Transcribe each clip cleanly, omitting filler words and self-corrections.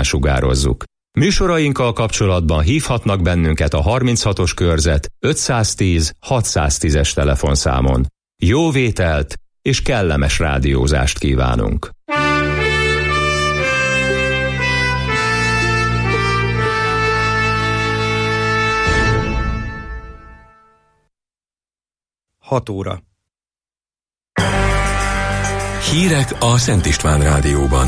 sugározzuk. Műsorainkkal kapcsolatban hívhatnak bennünket a 36-os körzet 510 610-es telefonszámon. Jó vételt és kellemes rádiózást kívánunk! Hat óra. Hírek a Szent István Rádióban.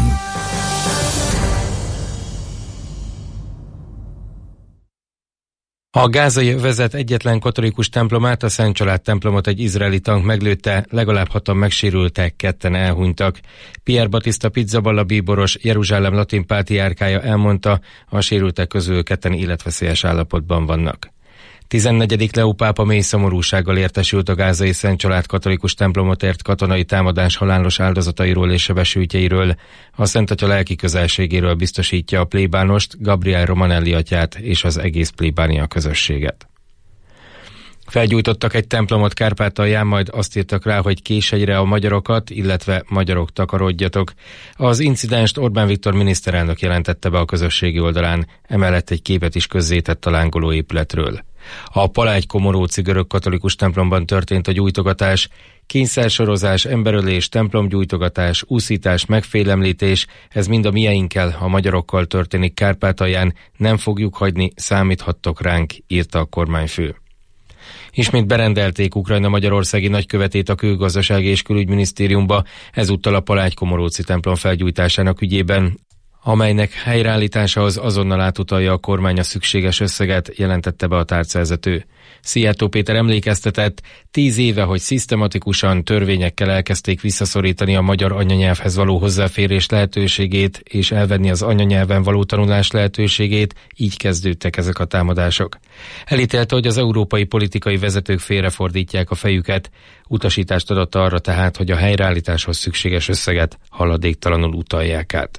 A gázai övezet egyetlen katolikus templomát, a Szent Család templomot egy izraeli tank meglőtte, legalább 6-an megsérültek, 2 elhunytak. Pier Battista Pizzaballa bíboros, Jeruzsálem latin pátriárkája elmondta, a sérültek közül 2 életveszélyes állapotban vannak. 14. Leó pápa mély szomorúsággal értesült a gázai Szent Család katolikus templomot ért katonai támadás halálos áldozatairól és sebesültjeiről. A Szent Atya lelki közelségéről biztosítja a plébánost, Gabriel Romanelli atyát és az egész plébánia közösséget. Felgyújtottak egy templomot Kárpátalján, majd azt írtak rá, hogy Késhegyre a magyarokat, illetve magyarok takarodjatok. Az incidenst Orbán Viktor miniszterelnök jelentette be a közösségi oldalán, emellett egy képet is közzétett a lángoló épületről. A Palágy-Komoróci görög-katolikus templomban történt a gyújtogatás, kényszersorozás, emberölés, templomgyújtogatás, úszítás, megfélemlítés, ez mind a mieinkkel, a magyarokkal történik Kárpátalján, nem fogjuk hagyni, számíthattok ránk, írta a kormányfő. Ismét berendelték Ukrajna magyarországi nagykövetét a Külgazdasági és Külügyminisztériumba, ezúttal a Palágy-Komoróci templom felgyújtásának ügyében, amelynek helyreállításához azonnal átutalja a kormány a szükséges összeget, jelentette be a tárcavezető. Szijjártó Péter emlékeztetett, 10 éve, hogy szisztematikusan törvényekkel elkezdték visszaszorítani a magyar anyanyelvhez való hozzáférés lehetőségét és elvenni az anyanyelven való tanulás lehetőségét, így kezdődtek ezek a támadások. Elítélte, hogy az európai politikai vezetők félrefordítják a fejüket, utasítást adott arra tehát, hogy a helyreállításhoz szükséges összeget haladéktalanul utalják át.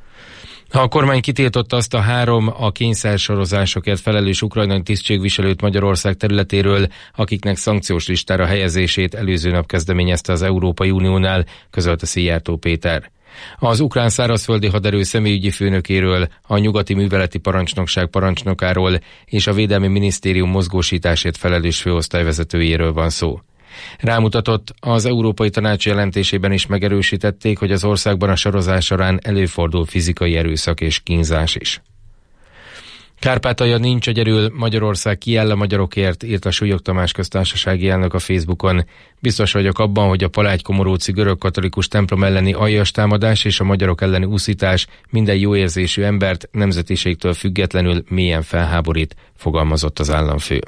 A kormány kitiltotta azt a 3 a kényszersorozásokért felelős ukrajnai tisztségviselőt Magyarország területéről, akiknek szankciós listára helyezését előző nap kezdeményezte az Európai Uniónál, közölte Szijjártó Péter. Az ukrán szárazföldi haderő személyügyi főnökéről, a nyugati műveleti parancsnokság parancsnokáról és a Védelmi Minisztérium mozgósításért felelős főosztályvezetőjéről van szó. Rámutatott, az Európai Tanács jelentésében is megerősítették, hogy az országban a sorozás során előfordul fizikai erőszak és kínzás is. Kárpátalja nincs egyedül, Magyarország kiáll a magyarokért, írt a Súlyog Tamás köztársasági elnök a Facebookon. Biztos vagyok abban, hogy a Palágy-Komoróci görög-katolikus templom elleni aljas támadás és a magyarok elleni úszítás minden jó érzésű embert nemzetiségtől függetlenül mélyen felháborít, fogalmazott az államfő.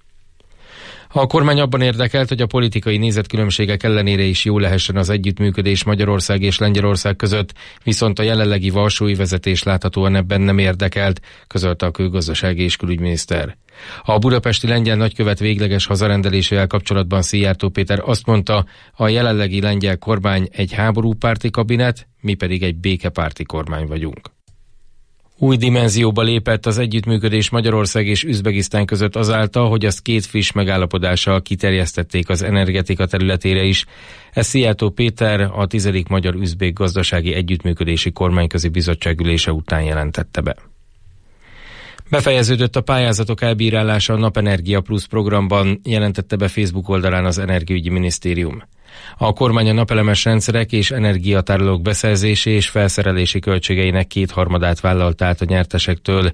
A kormány abban érdekelt, hogy a politikai nézetkülönbségek ellenére is jó lehessen az együttműködés Magyarország és Lengyelország között, viszont a jelenlegi varsói vezetés láthatóan ebben nem érdekelt, közölte a külgazdasági és külügyminiszter. A budapesti lengyel nagykövet végleges hazarendelésével kapcsolatban Szijjártó Péter azt mondta, a jelenlegi lengyel kormány egy háborúpárti kabinet, mi pedig egy békepárti kormány vagyunk. Új dimenzióba lépett az együttműködés Magyarország és Üzbegisztán között azáltal, hogy azt 2 friss megállapodással kiterjesztették az energetika területére is. Ez Szijjártó Péter a 10. Magyar-Üzbék Gazdasági Együttműködési Kormányközi Bizottság ülése után jelentette be. Befejeződött a pályázatok elbírálása a Napenergia Plus programban, jelentette be Facebook oldalán az Energiaügyi Minisztérium. A kormány a napelemes rendszerek és energiatárolók beszerzési és felszerelési költségeinek 2/3 vállalt át a nyertesektől.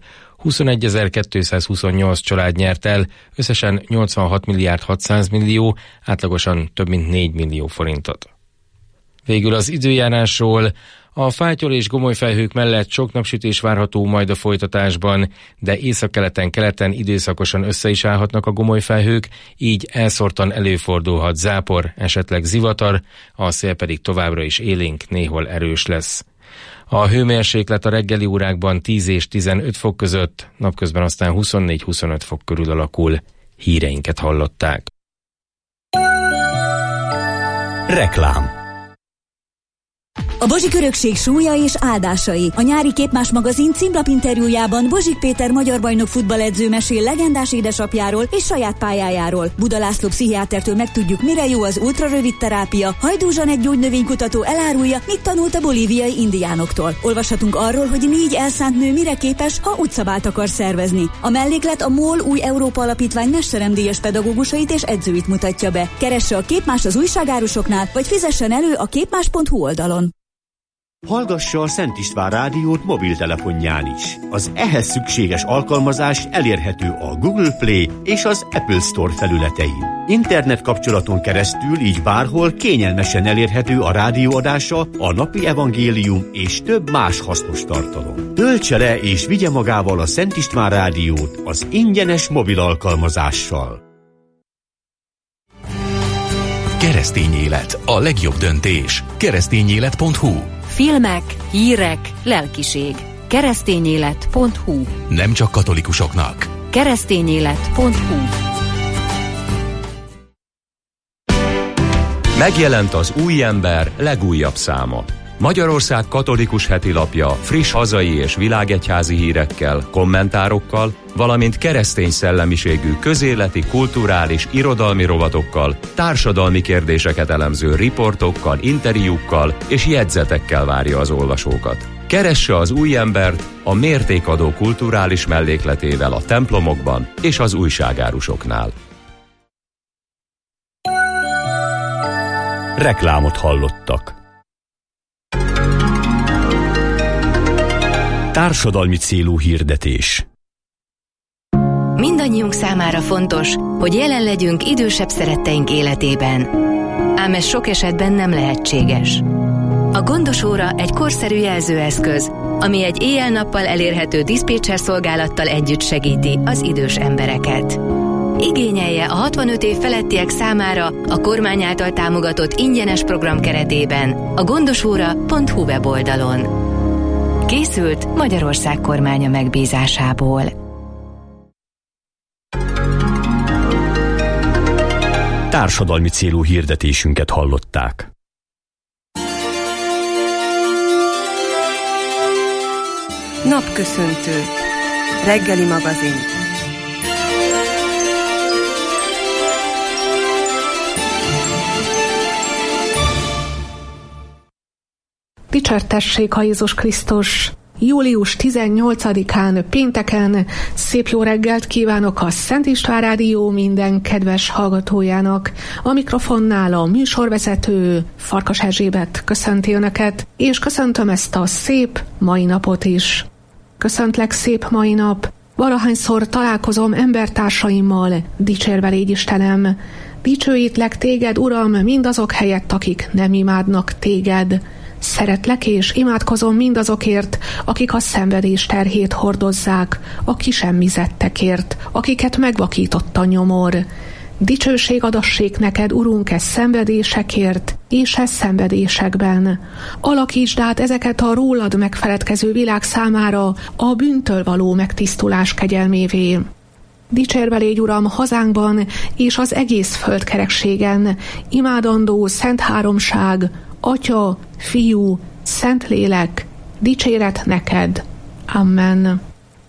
21.228 család nyert el, összesen 86 milliárd 600 millió, átlagosan több mint 4 millió forintot. Végül az időjárásról. A fátyol és gomoly felhők mellett sok napsütés várható majd a folytatásban, de északkeleten-keleten időszakosan össze is állhatnak a gomoly felhők, így elszórtan előfordulhat zápor, esetleg zivatar, a szél pedig továbbra is élénk, néhol erős lesz. A hőmérséklet a reggeli órákban 10 és 15 fok között, napközben aztán 24-25 fok körül alakul. Híreinket hallották. Reklám. A Bozsik örökség súlya és áldásai. A nyári Képmás magazin címlapinterjújában Bozsik Péter magyar bajnok futballedző mesél legendás édesapjáról és saját pályájáról. Buda László pszichiátertől megtudjuk, mire jó az ultrarövid terápia. Hajdú Zsanett gyógynövénykutató elárulja, mit tanult a bolíviai indiánoktól. Olvashatunk arról, hogy 4 elszánt nő mire képes, ha utcabált akar szervezni. A melléklet a MOL Új Európa Alapítvány mesteremdíjas pedagógusait és edzőit mutatja be. Keresse a Képmás az újságárusoknál, vagy fizessen elő a képmás.hu oldalon. Hallgassa a Szent István rádiót mobiltelefonján is. Az ehhez szükséges alkalmazás elérhető a Google Play és az Apple Store felületein. Internet kapcsolaton keresztül így bárhol kényelmesen elérhető a rádióadása, a napi evangélium és több más hasznos tartalom. Töltse le és vigye magával a Szent István rádiót az ingyenes mobil alkalmazással. Keresztény élet, a legjobb döntés. Keresztényélet.hu. Filmek, hírek, lelkiség. Keresztényélet.hu. Nem csak katolikusoknak. Keresztényélet.hu. Megjelent az Új Ember legújabb száma. Magyarország katolikus hetilapja friss hazai és világegyházi hírekkel, kommentárokkal, valamint keresztény szellemiségű közéleti, kulturális, irodalmi rovatokkal, társadalmi kérdéseket elemző riportokkal, interjúkkal és jegyzetekkel várja az olvasókat. Keresse az Új Embert a mértékadó kulturális mellékletével a templomokban és az újságárusoknál. Reklámot hallottak. Társadalmi célú hirdetés. Mindannyiunk számára fontos, hogy jelen legyünk idősebb szeretteink életében. Ám ez sok esetben nem lehetséges. A Gondos óra egy korszerű jelzőeszköz, ami egy éjjel-nappal elérhető diszpécser szolgálattal együtt segíti az idős embereket. Igényelje a 65 év felettiek számára a kormány által támogatott ingyenes program keretében a gondosóra.hu weboldalon. Készült Magyarország kormánya megbízásából. Társadalmi célú hirdetésünket hallották. Napköszöntő. Reggeli magazin. Dicsértessék a Jézus Krisztus! Július 18-án, pénteken szép jó reggelt kívánok a Szent István Rádió minden kedves hallgatójának. A mikrofonnál a műsorvezető Farkas Erzsébet köszönti Önöket, és köszöntöm ezt a szép mai napot is. Köszöntlek szép mai nap! Valahányszor találkozom embertársaimmal, dicsérve légy Istenem! Dicsőítlek téged, Uram, mindazok helyett, akik nem imádnak téged. Szeretlek és imádkozom mindazokért, akik a szenvedés terhét hordozzák, a kisemmizettekért, akiket megvakított a nyomor. Dicsőség adassék neked, Urunk, szenvedésekért és szenvedésekben. Alakítsd át ezeket a rólad megfeledkező világ számára a bűntől való megtisztulás kegyelmévé. Dicsérve légy, Uram, hazánkban és az egész földkerekségen, imádandó Szent Háromság, Atya, Fiú, Szentlélek, dicséret neked. Amen.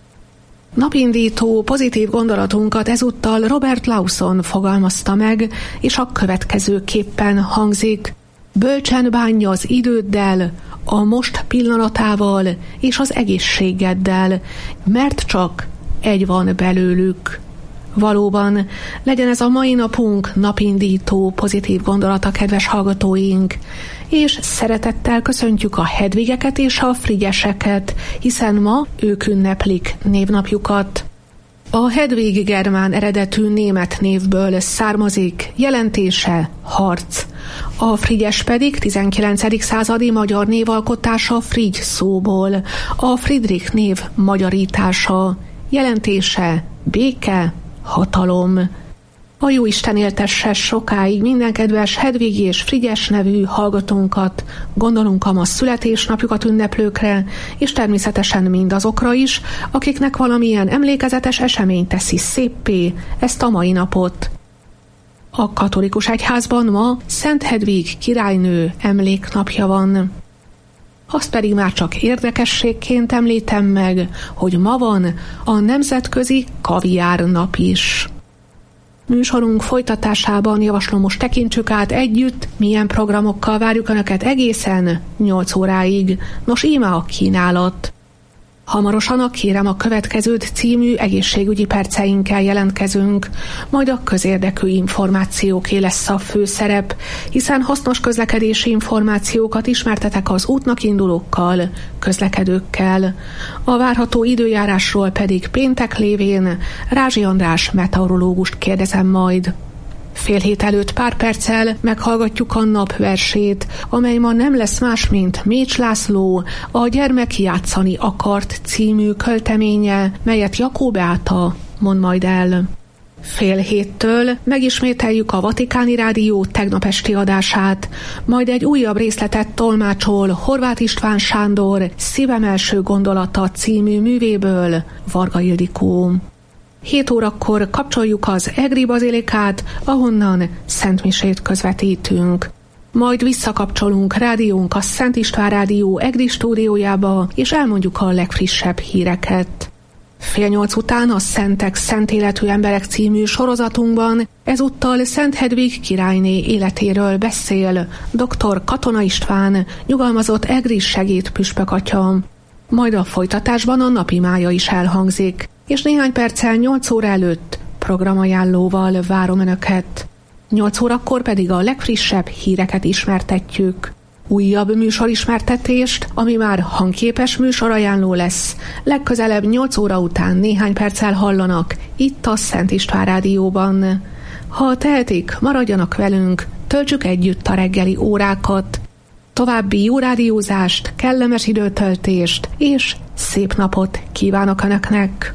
Napindító pozitív gondolatunkat ezúttal Robert Lawson fogalmazta meg, és a következőképpen hangzik: bölcsen bánja az időddel, a most pillanatával és az egészségeddel, mert csak egy van belőlük. Valóban, legyen ez a mai napunk napindító pozitív gondolata, kedves hallgatóink, és szeretettel köszöntjük a Hedvigeket és a Frigyeseket, hiszen ma ők ünneplik névnapjukat. A Hedvig germán eredetű német névből származik, jelentése harc. A Frigyes pedig 19. századi magyar névalkotása Frigy szóból, a Friedrich név magyarítása, jelentése béke, hatalom. A Jóisten éltesse sokáig minden kedves Hedvigi és Frigyes nevű hallgatónkat, gondolunk a ma születésnapjukat ünneplőkre, és természetesen mindazokra is, akiknek valamilyen emlékezetes esemény teszi széppé ezt a mai napot. A katolikus egyházban ma Szent Hedvig királynő emléknapja van. azt pedig már csak érdekességként említem meg, hogy ma van a Nemzetközi Kaviárnap is. Műsorunk folytatásában javaslom, most tekintsük át együtt, milyen programokkal várjuk Önöket egészen 8 óráig. Nos, íme a kínálat. Hamarosan a Kérem a következőt című egészségügyi perceinkkel jelentkezünk, majd a közérdekű információké lesz a főszerep, hiszen hasznos közlekedési információkat ismertetek az útnak indulókkal, közlekedőkkel. A várható időjárásról pedig péntek lévén Rázsi András meteorológust kérdezem majd. Fél hét előtt pár perccel meghallgatjuk a napversét, amely ma nem lesz más, mint Mécs László, a Gyermek játszani akart című költeménye, melyet Jakó Beáta mond majd el. Fél héttől megismételjük a Vatikáni Rádió tegnap esti adását, majd egy újabb részletet tolmácsol Horváth István Sándor Szívem első gondolata című művéből Varga Ildikó. 7 órakor kapcsoljuk az Egri bazilikát, ahonnan szentmisét közvetítünk. Majd visszakapcsolunk rádiónk a Szent István Rádió Egri stúdiójába, és elmondjuk a legfrissebb híreket. 7:30 után a Szentek Szent Életű Emberek című sorozatunkban ezúttal Szent Hedvig királyné életéről beszél dr. Katona István, nyugalmazott egri segédpüspök atya. Majd a folytatásban a napi mája is elhangzik, és néhány perccel 8 óra előtt programajánlóval várom Önöket. 8 órakor pedig a legfrissebb híreket ismertetjük. Újabb műsorismertetést, ami már hangképes műsorajánló lesz, legközelebb 8 óra után néhány perccel hallanak itt a Szent István Rádióban. Ha tehetik, maradjanak velünk, töltsük együtt a reggeli órákat. További jó rádiózást, kellemes időtöltést és szép napot kívánok Önöknek!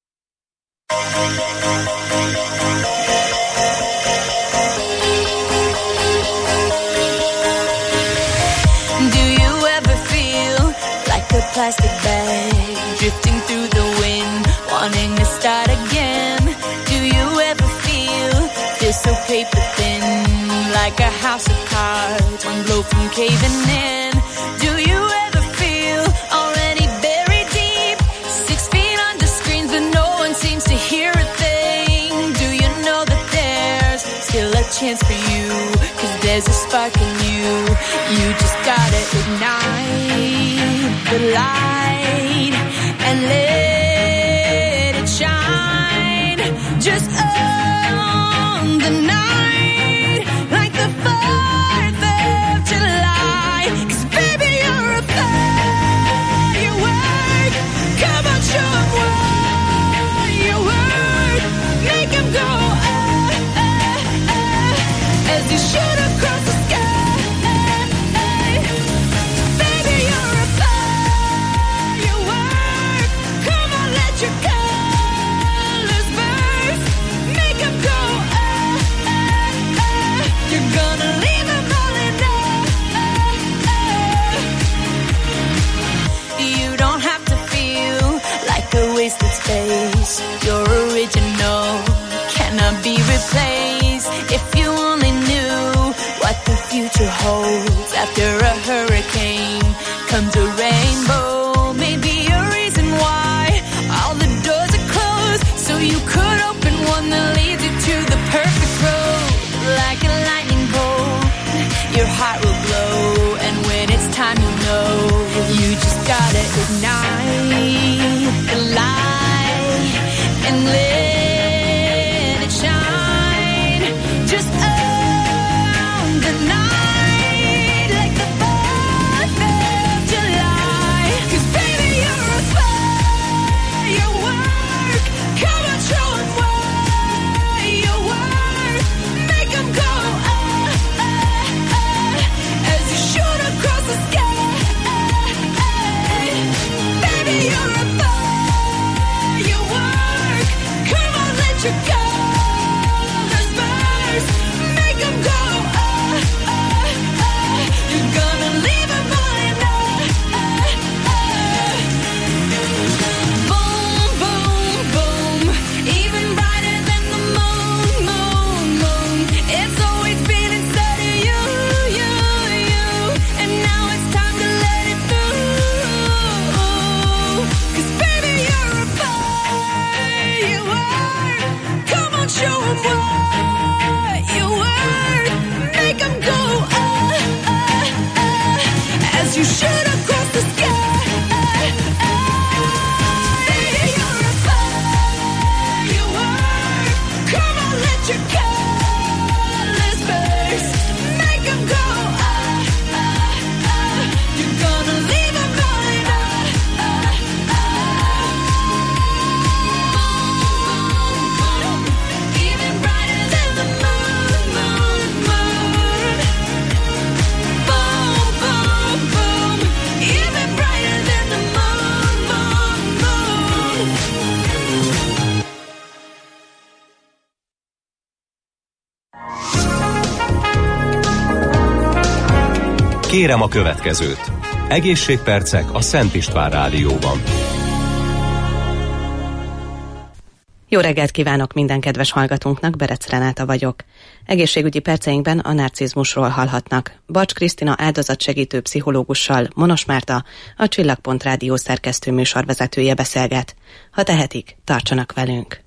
Plastic bag drifting through the wind, wanting to start again. Do you ever feel so paper thin, like a house of cards, one blow from caving in? Do you ever feel already buried deep, 6 feet under screens, but no one seems to hear a thing? Do you know that there's still a chance for you, 'cause there's a spark in you? You just gotta ignite the light and let it shine. Just own the night like the 4th of July. 'Cause baby, you're a firework. Come on, show 'em what you worth. Make 'em go as you shoot across the sky. Wasted space, your original cannot be replaced. If you only knew what the future holds, after a hurricane comes a rainbow. Maybe a reason why all the doors are closed, so you could open one that leads you to the perfect road. Like a lightning bolt, your heart will glow, and when it's time you know, you just gotta ignite the light and let it shine. Just own the night like the Kérem a következőt. Egészségpercek a Szent István Rádióban. Jó reggelt kívánok minden kedves hallgatónknak, Berec Renáta vagyok. Egészségügyi perceinkben a narcizmusról hallhatnak. Bacs Krisztina áldozatsegítő pszichológussal, Monos Márta, a Csillagpont Rádió szerkesztő műsorvezetője beszélget. Ha tehetik, tartsanak velünk!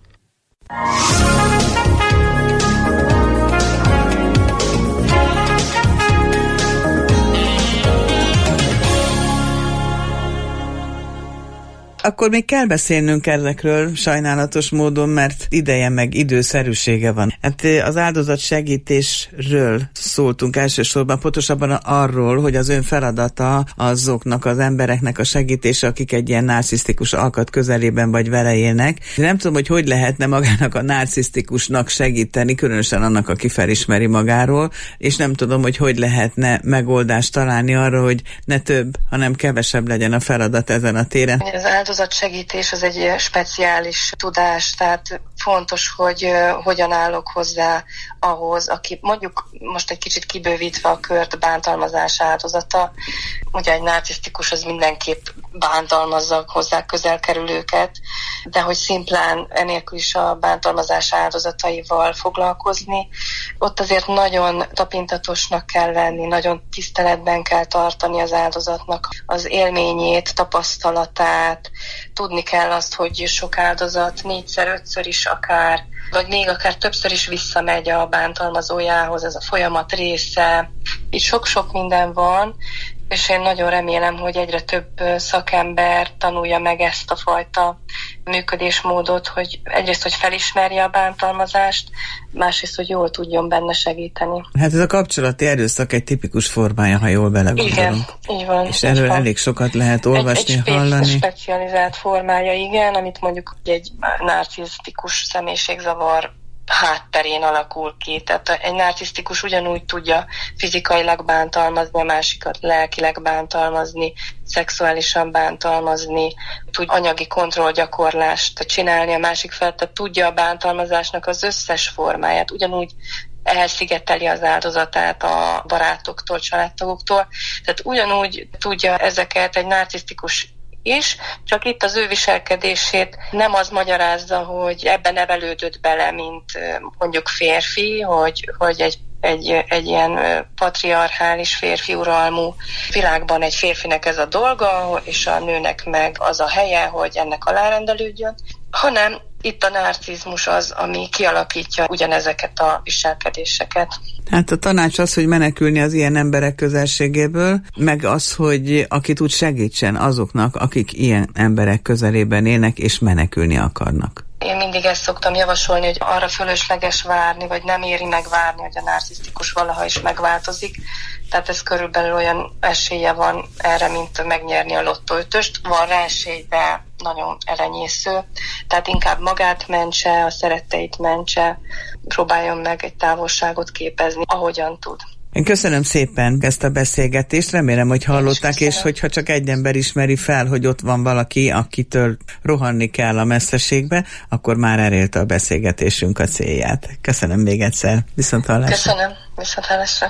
Akkor még kell beszélnünk ezekről sajnálatos módon, mert ideje meg időszerűsége van. Hát az áldozatsegítésről szóltunk elsősorban, pontosabban arról, hogy az ön feladata azoknak az embereknek a segítése, akik egy ilyen narcisztikus alkat közelében vagy vele élnek. De nem tudom, hogy lehetne magának a narcisztikusnak segíteni, különösen annak, aki felismeri magáról, és nem tudom, hogy lehetne megoldást találni arra, hogy ne több, hanem kevesebb legyen a feladat ezen a téren. Az áldozatsegítés az egy speciális tudás, tehát fontos, hogy hogyan állok hozzá ahhoz, aki mondjuk most egy kicsit kibővítve a kört, bántalmazás áldozata. Ugye egy narcisztikus az mindenképp bántalmazza hozzá közel kerülőket, de hogy szimplán enélkül is a bántalmazás áldozataival foglalkozni, ott azért nagyon tapintatosnak kell lenni, nagyon tiszteletben kell tartani az áldozatnak az élményét, tapasztalatát, tudni kell azt, hogy sok áldozat 4-5-ször is akár, vagy még akár többször is visszamegy a bántalmazójához, ez a folyamat része. Itt sok-sok minden van, és én nagyon remélem, hogy egyre több szakember tanulja meg ezt a fajta működésmódot, hogy egyrészt, hogy felismerje a bántalmazást, másrészt, hogy jól tudjon benne segíteni. Hát ez a kapcsolati erőszak egy tipikus formája, ha jól belegondolunk. Igen, így van. És erről elég sokat lehet olvasni, hallani. Egy specializált formája, igen, amit mondjuk egy narcisztikus személyiségzavar hátterén alakul ki. Tehát egy narcisztikus ugyanúgy tudja fizikailag bántalmazni, a másikat lelkileg bántalmazni, szexuálisan bántalmazni, tud anyagi kontrollgyakorlást csinálni a másik felett, tehát tudja a bántalmazásnak az összes formáját, ugyanúgy elszigeteli az áldozatát a barátoktól, családtagoktól, tehát ugyanúgy tudja ezeket egy narcisztikus is, csak itt az ő viselkedését nem az magyarázza, hogy ebben nevelődött bele, mint mondjuk férfi, hogy egy ilyen patriarchális férfi uralmú világban egy férfinek ez a dolga, és a nőnek meg az a helye, hogy ennek alárendelődjön, hanem itt a narcizmus az, ami kialakítja ugyanezeket a viselkedéseket. Hát a tanács az, hogy menekülni az ilyen emberek közelségéből, meg az, hogy aki tud segítsen azoknak, akik ilyen emberek közelében élnek, és menekülni akarnak. Én mindig ezt szoktam javasolni, hogy arra fölösleges várni, vagy nem éri meg várni, hogy a narcisztikus valaha is megváltozik. Tehát ez körülbelül olyan esélye van erre, mint megnyerni a lottó ötöst. Van rá esély, de nagyon elenyésző. Tehát inkább magát mentse, a szeretteit mentse, próbáljon meg egy távolságot képezni, ahogyan tud. Én köszönöm szépen ezt a beszélgetést, remélem, hogy hallották, és hogyha csak egy ember ismeri fel, hogy ott van valaki, akitől rohanni kell a messzeségbe, akkor már elélte a beszélgetésünk a célját. Köszönöm még egyszer, viszonthallásra. Köszönöm, viszonthallásra.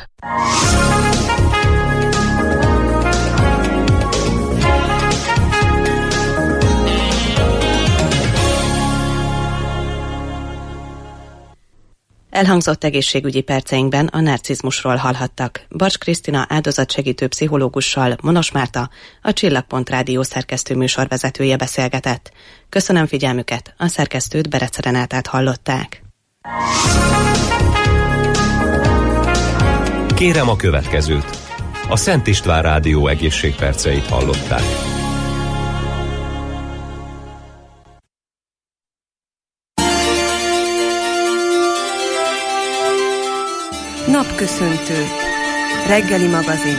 Elhangzott egészségügyi perceinkben a narcizmusról hallhattak. Bacs Krisztina áldozatsegítő pszichológussal, Monos Márta, a Csillagpont Rádió szerkesztő műsorvezetője beszélgetett. Köszönöm figyelmüket, a szerkesztőt, Berec Renátát hallották. Kérem a következőt. A Szent István Rádió egészségperceit hallották. Napköszöntő. Reggeli magazin.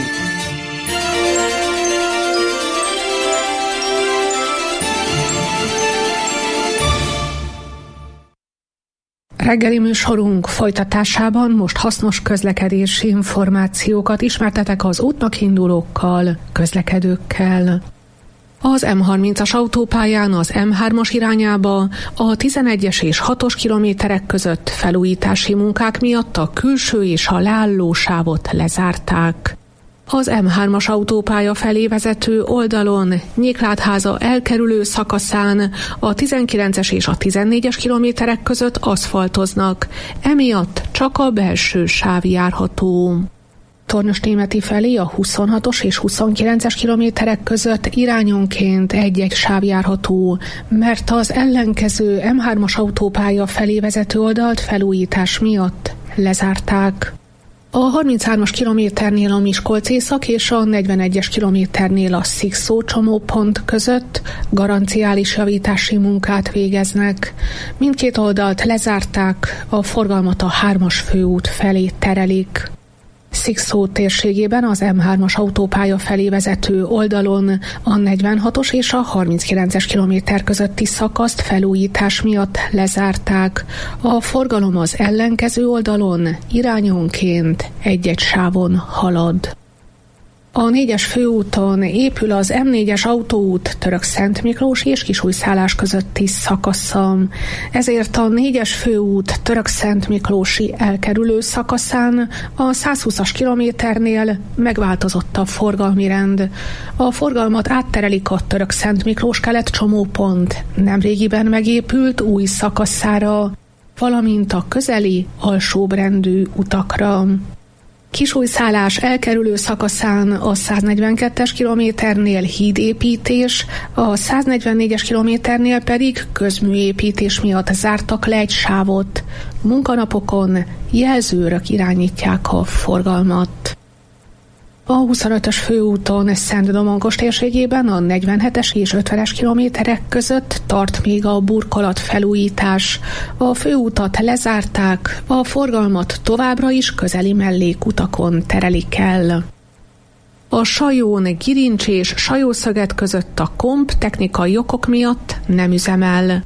Reggeli műsorunk folytatásában most hasznos közlekedési információkat ismertetek az útnak indulókkal, közlekedőkkel. Az M30-as autópályán az M3-as irányába a 11-es és 6-os kilométerek között felújítási munkák miatt a külső és a leálló sávot lezárták. Az M3-as autópálya felé vezető oldalon Nyéklátháza elkerülő szakaszán a 19-es és a 14-es kilométerek között aszfaltoznak, emiatt csak a belső sáv járható. Tornyosnémeti felé a 26-os és 29-es kilométerek között irányonként egy-egy sáv járható, mert az ellenkező M3-as autópálya felé vezető oldalt felújítás miatt lezárták. A 33-as kilométernél a Miskolc észak és a 41-es kilométernél a Szikszó csomópont között garanciális javítási munkát végeznek. Mindkét oldalt lezárták, a forgalmat a 3-as főút felé terelik. Szikszó térségében az M3-as autópálya felé vezető oldalon a 46-os és a 39-es kilométer közötti szakaszt felújítás miatt lezárták. A forgalom az ellenkező oldalon irányonként egy-egy sávon halad. A 4-es főúton épül az M4-es autóút Törökszentmiklós és Kisújszállás közötti szakasza. Ezért a 4-es főút Törökszentmiklósi elkerülő szakaszán a 120-as kilométernél megváltozott a forgalmi rend. A forgalmat átterelik a Törökszentmiklós kelet csomópont nemrégiben megépült új szakaszára, valamint a közeli alsóbrendű utakra. Kisújszállás elkerülő szakaszán a 142-es kilométernél hídépítés, a 144-es kilométernél pedig közműépítés miatt zártak le egy sávot. Munkanapokon jelzőrök irányítják a forgalmat. A 25-ös főúton Szent-Domonkos térségében a 47-es és 50-es kilométerek között tart még a burkolat felújítás. A főútat lezárták, a forgalmat továbbra is közeli mellékutakon terelik el. A Sajón, Girincs és Sajószöget között a Komp technikai okok miatt nem üzemel.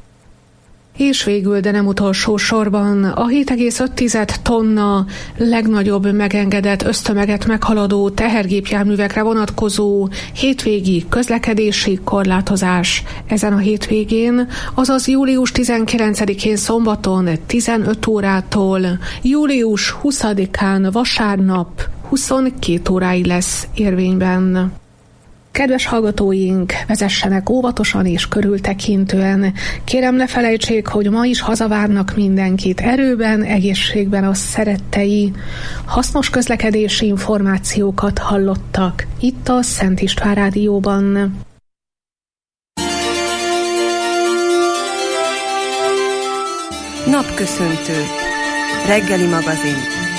És végül, de nem utolsó sorban, a 7,5 tonna legnagyobb megengedett össztömeget meghaladó tehergépjárművekre vonatkozó hétvégi közlekedési korlátozás ezen a hétvégén, azaz július 19-én szombaton 15 órától, július 20-án vasárnap 22 óráig lesz érvényben. Kedves hallgatóink, vezessenek óvatosan és körültekintően. Kérem, ne felejtsék, hogy ma is hazavárnak mindenkit erőben, egészségben a szerettei. Hasznos közlekedési információkat hallottak itt a Szent István Rádióban. Napköszöntő. Reggeli magazin.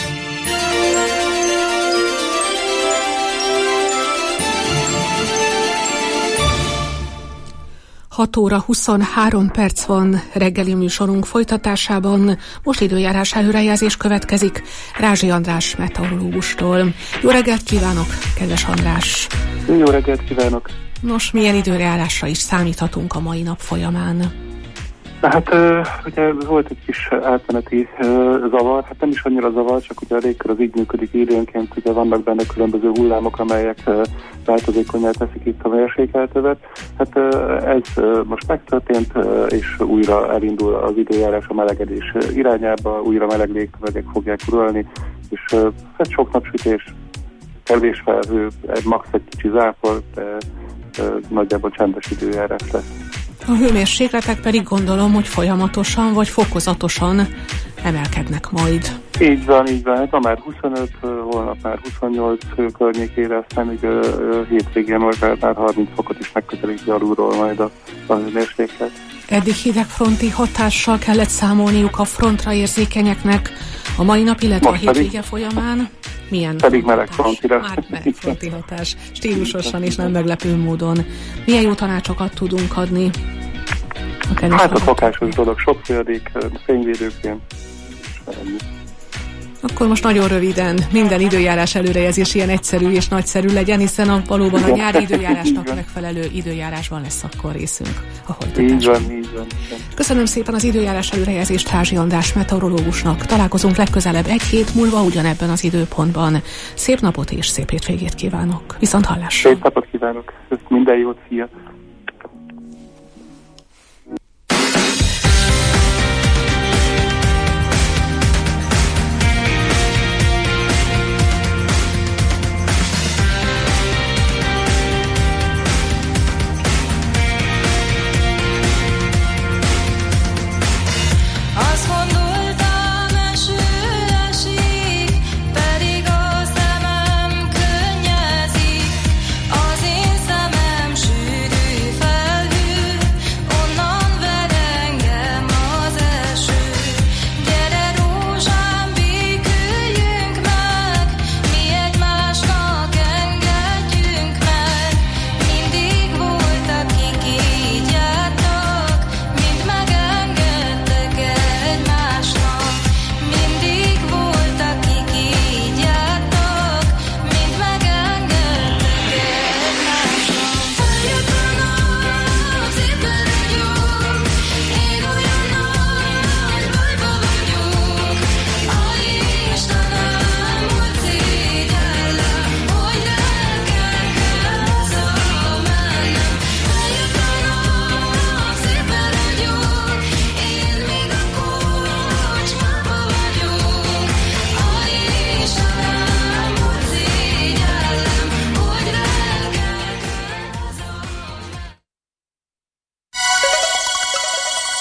6 óra 23 perc van reggeli műsorunk folytatásában. Most időjárás előrejelzés következik Rázsi András meteorológustól. Jó reggelt kívánok, kedves András! Jó reggelt kívánok! Nos, milyen időjárásra is számíthatunk a mai nap folyamán? Hát ugye volt egy kis átmeneti zavar, hát nem is annyira zavar, csak ugye a légkör az így működik időnként, ugye vannak benne különböző hullámok, amelyek változékonyá teszik itt a mérsékeltövet. Hát ez most megtörtént, és újra elindul az időjárás a melegedés irányába, újra meleg légkövegek fogják uralni, és hát sok napsütés, kevés felhő, max egy kicsi zápor, de nagyjából csendes időjárás lesz. A hőmérsékletek pedig gondolom, hogy folyamatosan vagy fokozatosan emelkednek majd. Így van. Hát ma már 25, holnap már 28 környékére, aztán így hétvégén már 30 fokot is megközelíti alulról majd a hőmérséklet. Eddig hidegfronti hatással kellett számolniuk a frontra érzékenyeknek a mai nap, illetve most a hétvége folyamán. Milyen pedig melegfrontira. Már melegfronti hatás, stílusosan és nem meglepő módon. Milyen jó tanácsokat tudunk adni? Hát a szokásos dolog, sok folyadék, fényvédőkrém. Akkor most nagyon röviden minden időjárás előrejelzés ilyen egyszerű és nagyszerű legyen, hiszen valóban a nyári időjárásnak megfelelő időjárásban lesz akkor részünk a folytatásban. Így van. Köszönöm szépen az időjárás előrejelzést Rázsi András meteorológusnak. Találkozunk legközelebb egy hét múlva ugyanebben az időpontban. Szép napot és szép hétvégét kívánok. Viszont hallásra. Szép napot kívánok. Minden jót, szia.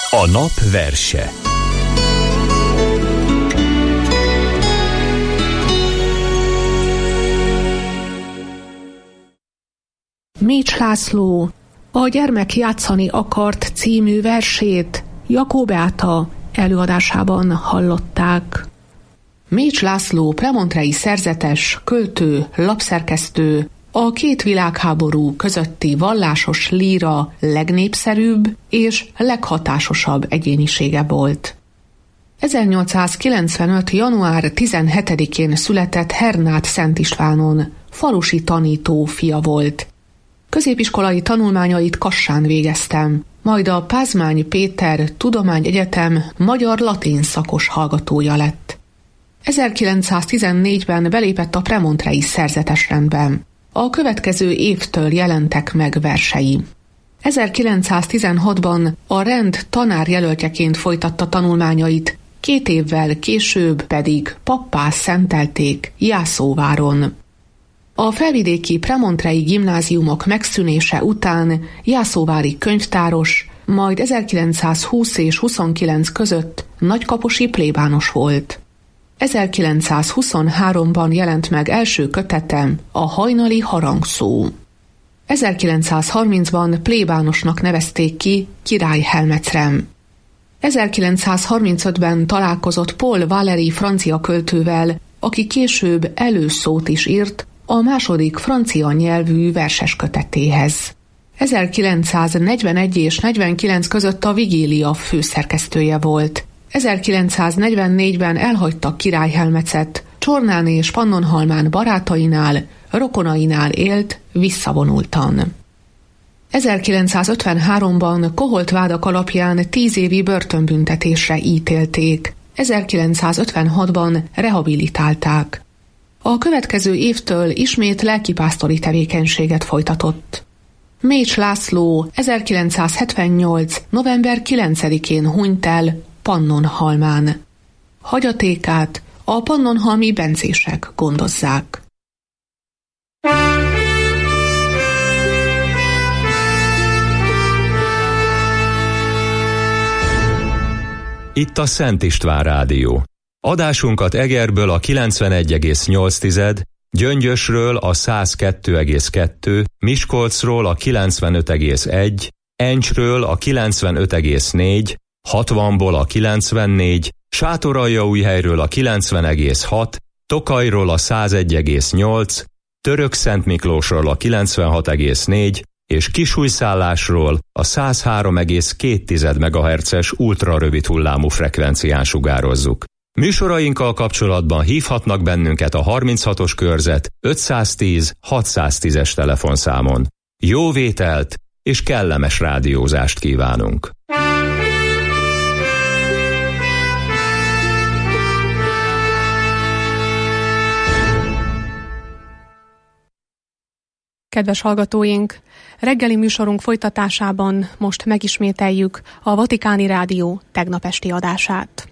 A nap verse. Mécs László a Gyermek játszani akart című versét Jakó Beáta előadásában hallották. Mécs László premontrei szerzetes, költő, lapszerkesztő, a két világháború közötti vallásos líra legnépszerűbb és leghatásosabb egyénisége volt. 1895. január 17-én született Hernát Szent Istvánon, falusi tanító fia volt. Középiskolai tanulmányait Kassán végeztem, majd a Pázmány Péter Tudományegyetem magyar-latin szakos hallgatója lett. 1914-ben belépett a premontrei szerzetesrendben. A következő évtől jelentek meg versei. 1916-ban a rend tanárjelöltjeként folytatta tanulmányait, 2 évvel később pedig pappá szentelték Jászóváron. A felvidéki premontrei gimnáziumok megszűnése után jászóvári könyvtáros, majd 1920 és 29 között nagykaposi plébános volt. 1923-ban jelent meg első kötetem, a Hajnali harangszó. 1930-ban plébánosnak nevezték ki Király Helmecrem. 1935-ben találkozott Paul Valéry francia költővel, aki később előszót is írt a második francia nyelvű verses kötetéhez. 1941 és 49 között a Vigília főszerkesztője volt. 1944-ben elhagyta Király Helmecet, Csornán és Pannonhalmán barátainál, rokonainál élt visszavonultan. 1953-ban koholt vádak alapján 10 évi börtönbüntetésre ítélték, 1956-ban rehabilitálták. A következő évtől ismét lelkipásztori tevékenységet folytatott. Mécs László 1978. november 9-én hunyt el Pannonhalmán. Hagyatékát a pannonhalmi bencések gondozzák. Itt a Szent István Rádió. Adásunkat Egerből a 91,8, Gyöngyösről a 102,2, Miskolcról a 95,1, Encsről a 95,4, 60-ból a 94, Sátoraljaújhelyről a 90,6, Tokajról a 101,8, Törökszentmiklósról a 96,4 és Kisújszállásról a 103,2 MHz-es ultrarövid hullámú frekvencián sugározzuk. Műsorainkkal kapcsolatban hívhatnak bennünket a 36-os körzet 510 610-es telefonszámon. Jó vételt és kellemes rádiózást kívánunk! Kedves hallgatóink, reggeli műsorunk folytatásában most megismételjük a Vatikáni Rádió tegnap esti adását.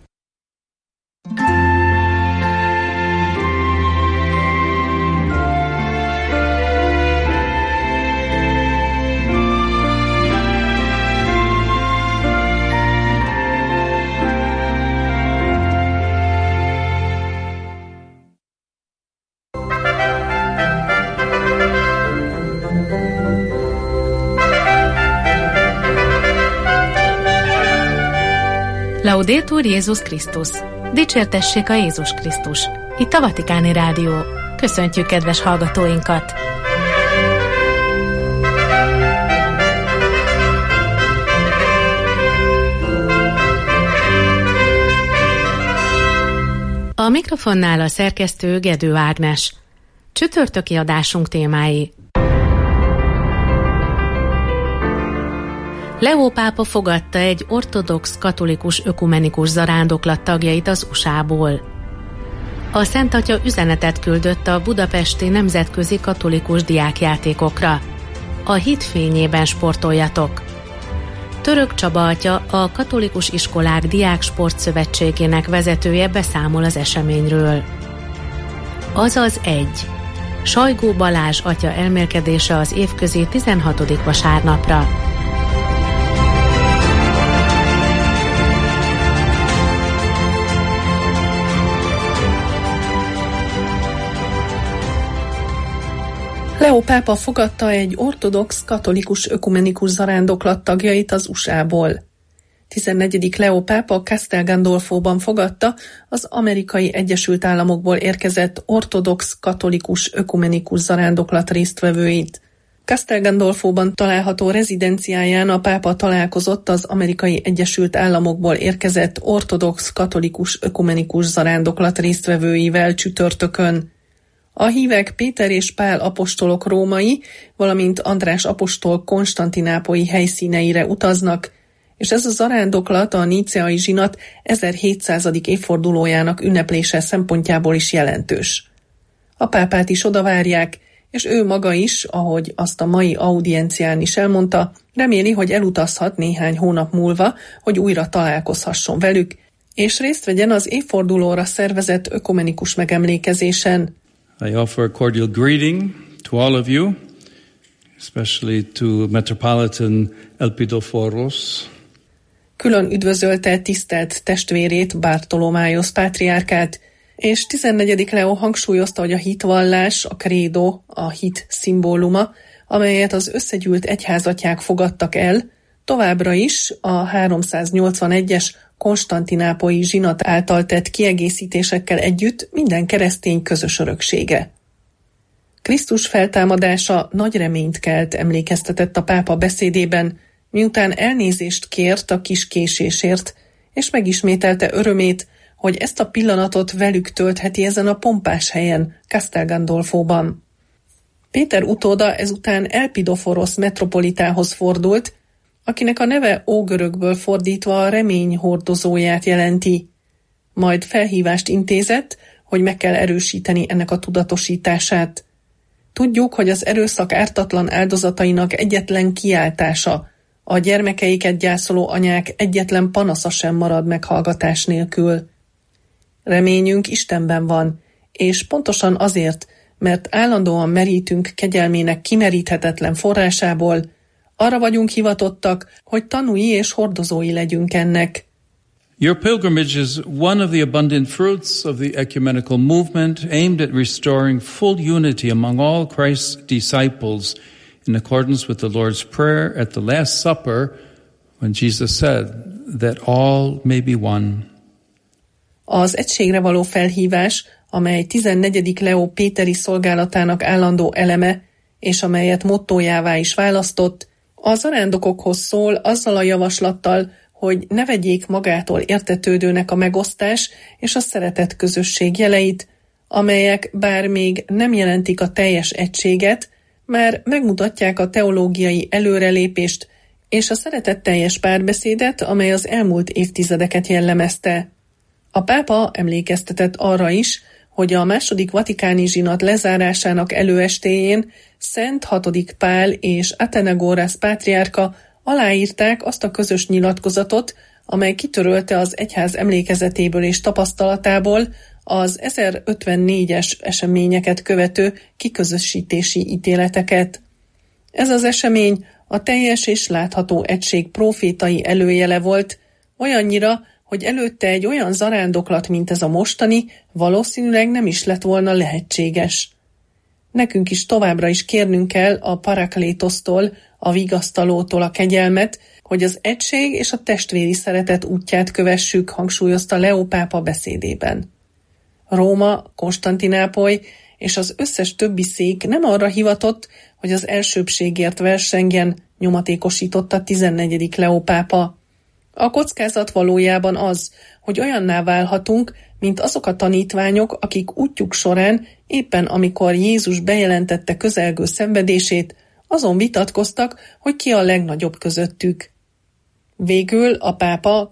Laudetur Jézus Krisztus! Dicsértessék a Jézus Krisztus! Itt a Vatikáni Rádió. Köszöntjük kedves hallgatóinkat! A mikrofonnál a szerkesztő Gedő Ágnes. Csütörtöki adásunk témái. Leó pápa fogadta egy ortodox katolikus ökumenikus zarándoklat tagjait az USA-ból. A Szent Atya üzenetet küldött a budapesti nemzetközi katolikus diákjátékokra. A hit fényében sportoljatok. Török Csaba atya, a Katolikus Iskolák Diák Sportszövetségének vezetője beszámol az eseményről. Azaz 1. Sajgó Balázs atya elmélkedése az évközi 16. vasárnapra. Leó pápa fogadta egy ortodox katolikus ökumenikus zarándoklat tagjait az USA-ból. 14. Leó pápa Castel Gandolfóban fogadta az Amerikai Egyesült Államokból érkezett ortodox katolikus ökumenikus zarándoklat résztvevőit. Castel Gandolfóban található rezidenciáján a pápa találkozott az Amerikai Egyesült Államokból érkezett ortodox katolikus ökumenikus zarándoklat résztvevőivel csütörtökön. A hívek Péter és Pál apostolok római, valamint András apostol konstantinápolyi helyszíneire utaznak, és ez a zarándoklat a níceai zsinat 1700. évfordulójának ünneplése szempontjából is jelentős. A pápát is odavárják, és ő maga is, ahogy azt a mai audiencián is elmondta, reméli, hogy elutazhat néhány hónap múlva, hogy újra találkozhasson velük, és részt vegyen az évfordulóra szervezett ökumenikus megemlékezésen. I offer a cordial greeting to all of you, especially to Metropolitan Elpidoforos. Külön üdvözölte tisztelt testvérét, Bartolomájosz pátriárkát, és 14. Leó hangsúlyozta, hogy a hitvallás, a credo, a hit szimbóluma, amelyet az összegyűlt egyházatják fogadtak el, továbbra is a 381-es konstantinápolyi zsinat által tett kiegészítésekkel együtt minden keresztény közös öröksége. Krisztus feltámadása nagy reményt kelt, emlékeztetett a pápa beszédében, miután elnézést kért a kis késésért, és megismételte örömét, hogy ezt a pillanatot velük töltheti ezen a pompás helyen, Castel Gandolfóban. Péter utóda ezután Elpidoforos metropolitához fordult, akinek a neve ógörögből fordítva a remény hordozóját jelenti. Majd felhívást intézett, hogy meg kell erősíteni ennek a tudatosítását. Tudjuk, hogy az erőszak ártatlan áldozatainak egyetlen kiáltása, a gyermekeiket gyászoló anyák egyetlen panasza sem marad meghallgatás nélkül. Reményünk Istenben van, és pontosan azért, mert állandóan merítünk kegyelmének kimeríthetetlen forrásából, arra vagyunk hivatottak, hogy tanúi és hordozói legyünk ennek. Your pilgrimage is one of the abundant fruits of the ecumenical movement aimed at restoring full unity among all Christ's disciples in accordance with the Lord's Prayer at the Last Supper when Jesus said that all may be one. Az egységre való felhívás, amely 14. Leó péteri szolgálatának állandó eleme, és amelyet mottójává is választott, a zarándokokhoz szól azzal a javaslattal, hogy ne vegyék magától értetődőnek a megosztás és a szeretet közösség jeleit, amelyek bár még nem jelentik a teljes egységet, már megmutatják a teológiai előrelépést és a szeretetteljes párbeszédet, amely az elmúlt évtizedeket jellemezte. A pápa emlékeztetett arra is, hogy a II. Vatikáni zsinat lezárásának előestéjén Szent 6. Pál és Athenagoras pátriárka aláírták azt a közös nyilatkozatot, amely kitörölte az egyház emlékezetéből és tapasztalatából az 1054-es eseményeket követő kiközösítési ítéleteket. Ez az esemény a teljes és látható egység prófétai előjele volt, olyannyira, hogy előtte egy olyan zarándoklat, mint ez a mostani, valószínűleg nem is lett volna lehetséges. Nekünk is továbbra is kérnünk kell a Paraklétosztól, a vigasztalótól a kegyelmet, hogy az egység és a testvéri szeretet útját kövessük, hangsúlyozta Leó pápa beszédében. Róma, Konstantinápoly és az összes többi szék nem arra hivatott, hogy az elsőbbségért versengjen, nyomatékosította 14. Leó pápa. A kockázat valójában az, hogy olyanná válhatunk, mint azok a tanítványok, akik útjuk során, éppen amikor Jézus bejelentette közelgő szenvedését, azon vitatkoztak, hogy ki a legnagyobb közöttük. Végül a pápa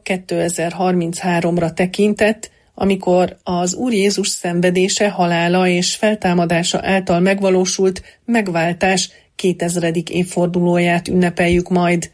2033-ra tekintett, amikor az Úr Jézus szenvedése, halála és feltámadása által megvalósult megváltás 2000. évfordulóját ünnepeljük majd.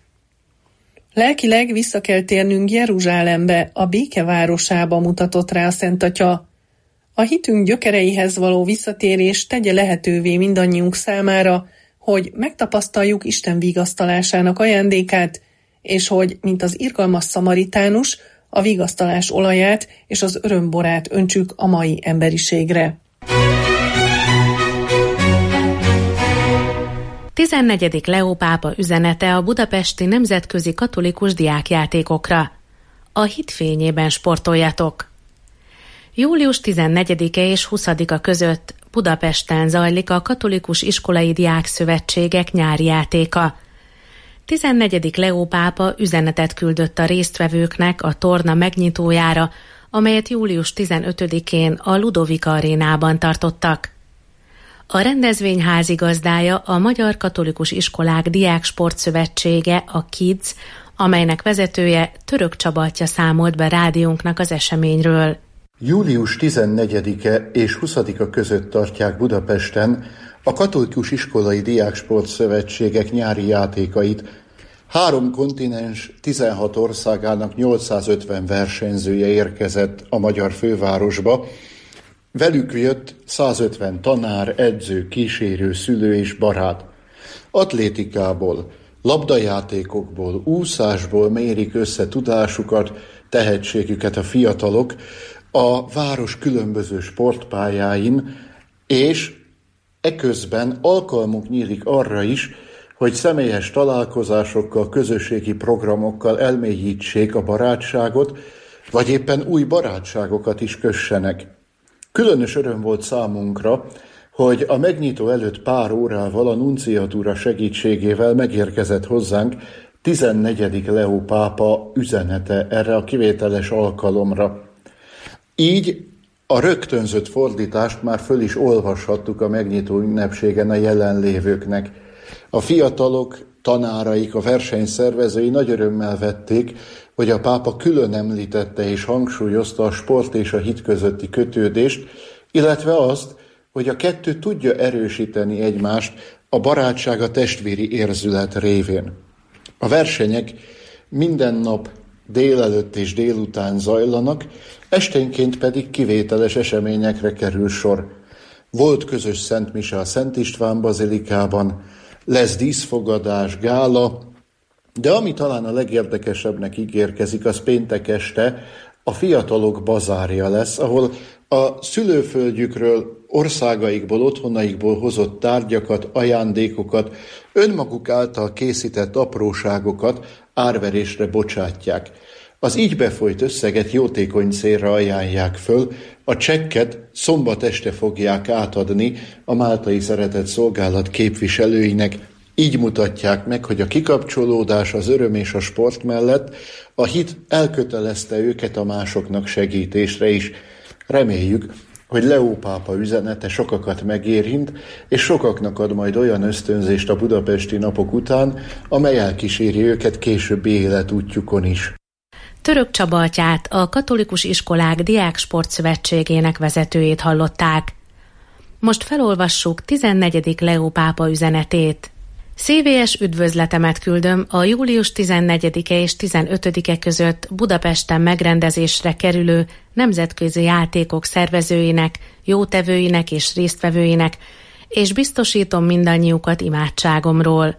Lelkileg vissza kell térnünk Jeruzsálembe, a béke városába, mutatott rá a Szent Atya. A hitünk gyökereihez való visszatérés tegye lehetővé mindannyiunk számára, hogy megtapasztaljuk Isten vigasztalásának ajándékát, és hogy, mint az irgalmas szamaritánus, a vigasztalás olaját és az örömborát öntsük a mai emberiségre. 14. Leó pápa üzenete a budapesti nemzetközi katolikus diákjátékokra. A hit fényében sportoljatok! Július 14-e és 20-a között Budapesten zajlik a Katolikus Iskolai Diákszövetségek nyári játéka. 14. Leó pápa üzenetet küldött a résztvevőknek a torna megnyitójára, amelyet július 15-én a Ludovika arénában tartottak. A rendezvény házigazdája a Magyar Katolikus Iskolák Diáksportszövetsége, a KIDS, amelynek vezetője Török Csaba számolt be rádiónknak az eseményről. Július 14-e és 20-a között tartják Budapesten a Katolikus Iskolai Diáksportszövetségek nyári játékait. 3 kontinens, 16 országának 850 versenyzője érkezett a magyar fővárosba. Velük jött 150 tanár, edző, kísérő, szülő és barát. Atlétikából, labdajátékokból, úszásból mérik össze tudásukat, tehetségüket a fiatalok a város különböző sportpályáin, és eközben alkalmuk nyílik arra is, hogy személyes találkozásokkal, közösségi programokkal elmélyítsék a barátságot, vagy éppen új barátságokat is kössenek. Különös öröm volt számunkra, hogy a megnyitó előtt pár órával a nunciatúra segítségével megérkezett hozzánk 14. Leó pápa üzenete erre a kivételes alkalomra. Így a rögtönzött fordítást már föl is olvashattuk a megnyitó ünnepségen a jelenlévőknek. A fiatalok, tanáraik, a versenyszervezői nagy örömmel vették, hogy a pápa külön említette és hangsúlyozta a sport és a hit közötti kötődést, illetve azt, hogy a kettő tudja erősíteni egymást a barátság, a testvéri érzület révén. A versenyek minden nap délelőtt és délután zajlanak, esténként pedig kivételes eseményekre kerül sor. Volt közös szentmise a Szent István bazilikában, lesz díszfogadás, gála, de ami talán a legérdekesebbnek ígérkezik, az péntek este a fiatalok bazárja lesz, ahol a szülőföldjükről, országaikból, otthonaikból hozott tárgyakat, ajándékokat, önmaguk által készített apróságokat árverésre bocsátják. Az így befolyt összeget jótékony célra ajánlják föl, a csekket szombat este fogják átadni a Máltai Szeretett Szolgálat képviselőinek. Így mutatják meg, hogy a kikapcsolódás, az öröm és a sport mellett a hit elkötelezte őket a másoknak segítésre is. Reméljük, hogy Leó pápa üzenete sokakat megérint, és sokaknak ad majd olyan ösztönzést a budapesti napok után, amely elkíséri őket későbbi életútjukon is. Török Csaba atyát, a Katolikus Iskolák Diáksportszövetségének vezetőjét hallották. Most felolvassuk 14. Leó pápa üzenetét. Szívélyes üdvözletemet küldöm a július 14-e és 15-e között Budapesten megrendezésre kerülő nemzetközi játékok szervezőinek, jótevőinek és résztvevőinek, és biztosítom mindannyiukat imádságomról.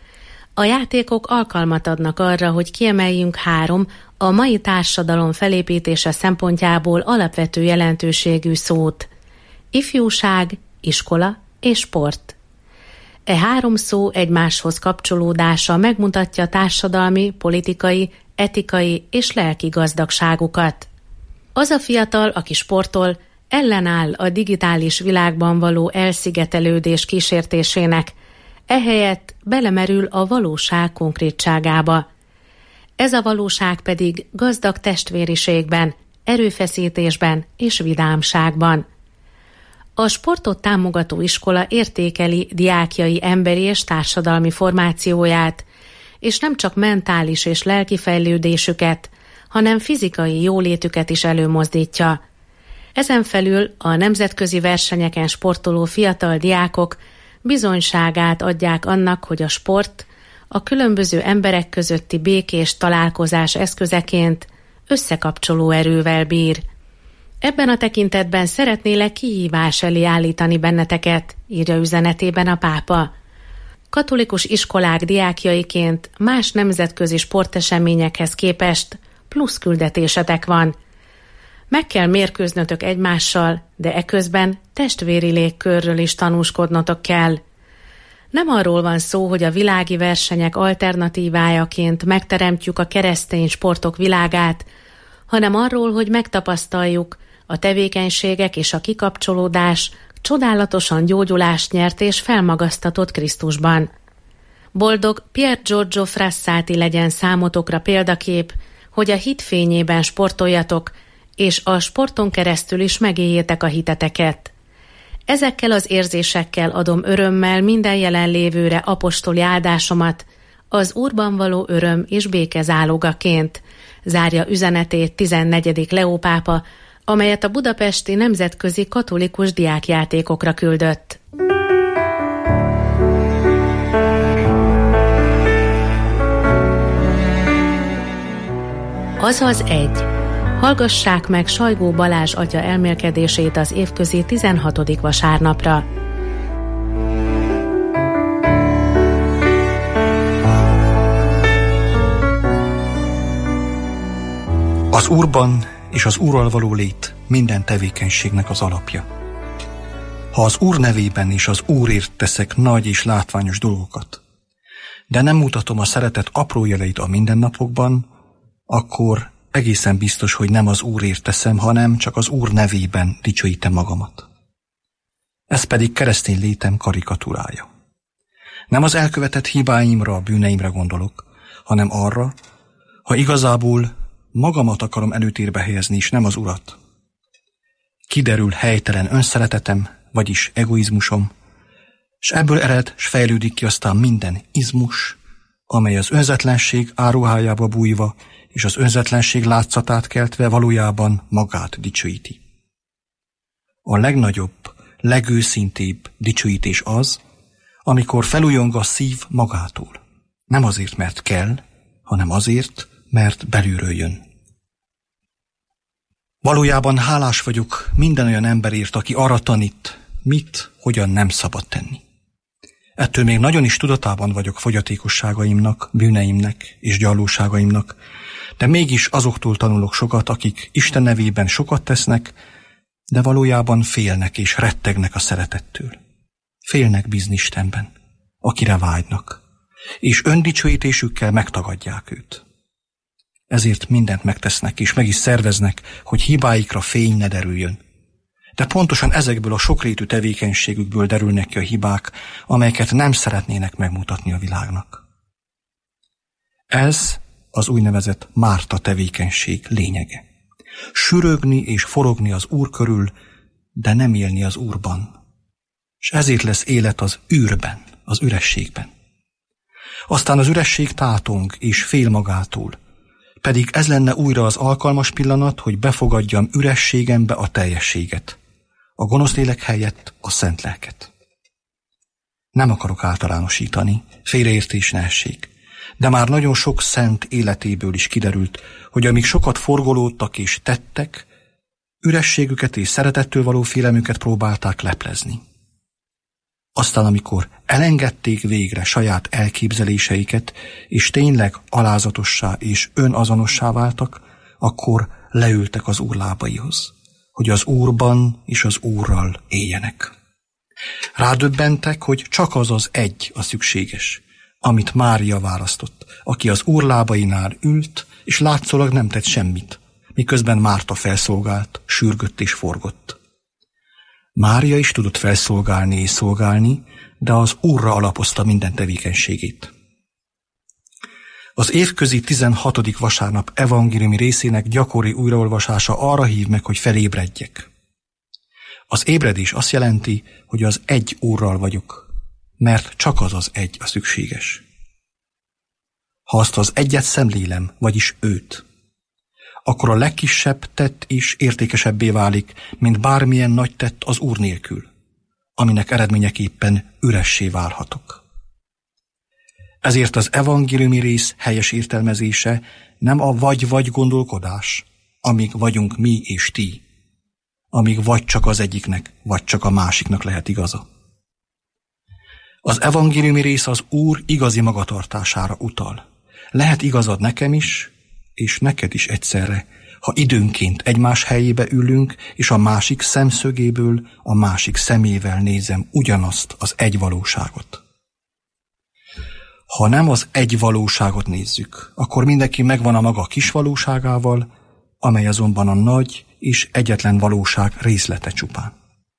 A játékok alkalmat adnak arra, hogy kiemeljünk 3 a mai társadalom felépítése szempontjából alapvető jelentőségű szót: ifjúság, iskola és sport. E 3 szó egymáshoz kapcsolódása megmutatja társadalmi, politikai, etikai és lelki gazdagságukat. Az a fiatal, aki sportol, ellenáll a digitális világban való elszigetelődés kísértésének, ehelyett belemerül a valóság konkrétságába. Ez a valóság pedig gazdag testvériségben, erőfeszítésben és vidámságban. A sportot támogató iskola értékeli diákjai emberi és társadalmi formációját, és nem csak mentális és lelki fejlődésüket, hanem fizikai jólétüket is előmozdítja. Ezen felül a nemzetközi versenyeken sportoló fiatal diákok bizonyságát adják annak, hogy a sport a különböző emberek közötti békés találkozás eszközeként összekapcsoló erővel bír. Ebben a tekintetben szeretnélek kihívás elé állítani benneteket, írja üzenetében a pápa. Katolikus iskolák diákjaiként más nemzetközi sporteseményekhez képest plusz küldetésetek van. Meg kell mérkőznötök egymással, de eközben testvéri légkörről is tanúskodnotok kell. Nem arról van szó, hogy a világi versenyek alternatívájaként megteremtjük a keresztény sportok világát, hanem arról, hogy megtapasztaljuk, a tevékenységek és a kikapcsolódás csodálatosan gyógyulást nyert és felmagasztatott Krisztusban. Boldog Pier Giorgio Frassati legyen számotokra példakép, hogy a hit fényében sportoljatok, és a sporton keresztül is megéljétek a hiteteket. Ezekkel az érzésekkel adom örömmel minden jelenlévőre apostoli áldásomat, az Úrban való öröm és béke zálogaként, zárja üzenetét 14. Leó pápa, amelyet a budapesti nemzetközi katolikus diákjátékokra küldött. Azaz 1. Hallgassák meg Sajgó Balázs atya elmélkedését az évközi 16. vasárnapra. Az Úrban és az Úrral való lét minden tevékenységnek az alapja. Ha az Úr nevében és az Úrért teszek nagy és látványos dolgokat, de nem mutatom a szeretet apró jeleit a mindennapokban, akkor egészen biztos, hogy nem az Úrért teszem, hanem csak az Úr nevében dicsőítem magamat. Ez pedig keresztény létem karikatúrája. Nem az elkövetett hibáimra, a bűneimre gondolok, hanem arra, ha igazából magamat akarom előtérbe helyezni, és nem az Urat. Kiderül helytelen önszeretetem, vagyis egoizmusom, és ebből ered, s fejlődik ki aztán minden izmus, amely az önzetlenség áruhájába bújva, és az önzetlenség látszatát keltve valójában magát dicsőíti. A legnagyobb, legőszintébb dicsőítés az, amikor felújong a szív magától. Nem azért, mert kell, hanem azért, mert belülről jön. Valójában hálás vagyok minden olyan emberért, aki arra tanít, mit, hogyan nem szabad tenni. Ettől még nagyon is tudatában vagyok fogyatékosságaimnak, bűneimnek és gyarlóságaimnak, de mégis azoktól tanulok sokat, akik Isten nevében sokat tesznek, de valójában félnek és rettegnek a szeretettől. Félnek bízni Istenben, akire vágynak, és öndicsőítésükkel megtagadják őt. Ezért mindent megtesznek és meg is szerveznek, hogy hibáikra fény ne derüljön. De pontosan ezekből a sokrétű tevékenységükből derülnek ki a hibák, amelyeket nem szeretnének megmutatni a világnak. Ez az úgynevezett Márta tevékenység lényege. Sürögni és forogni az Úr körül, de nem élni az Úrban. És ezért lesz élet az űrben, az ürességben. Aztán az üresség tátong és fél magától, pedig ez lenne újra az alkalmas pillanat, hogy befogadjam ürességembe a teljességet, a gonosz lélek helyett a szent lelket. Nem akarok általánosítani, félreértés ne essék, de már nagyon sok szent életéből is kiderült, hogy amíg sokat forgolódtak és tettek, ürességüket és szeretettől való félelmüket próbálták leplezni. Aztán, amikor elengedték végre saját elképzeléseiket, és tényleg alázatossá és önazonossá váltak, akkor leültek az Úr lábaihoz, hogy az Úrban és az Úrral éljenek. Rádöbbentek, hogy csak az az egy a szükséges, amit Mária választott, aki az Úr lábainál ült, és látszólag nem tett semmit, miközben Márta felszolgált, sürgött és forgott. Mária is tudott felszolgálni és szolgálni, de az Úrra alapozta minden tevékenységét. Az évközi 16. vasárnap evangéliumi részének gyakori újraolvasása arra hív meg, hogy felébredjek. Az ébredés azt jelenti, hogy az egy Úrral vagyok, mert csak az az egy a szükséges. Ha azt az egyet szemlélem, vagyis őt, akkor a legkisebb tett is értékesebbé válik, mint bármilyen nagy tett az Úr nélkül, aminek eredményeképpen üressé válhatok. Ezért az evangéliumi rész helyes értelmezése nem a vagy-vagy gondolkodás, amíg vagyunk mi és ti, amíg vagy csak az egyiknek, vagy csak a másiknak lehet igaza. Az evangéliumi rész az Úr igazi magatartására utal. Lehet igazad nekem is, és neked is egyszerre, ha időnként egymás helyébe ülünk, és a másik szemszögéből, a másik szemével nézem ugyanazt az egy valóságot. Ha nem az egy valóságot nézzük, akkor mindenki megvan a maga kis valóságával, amely azonban a nagy és egyetlen valóság részlete csupán.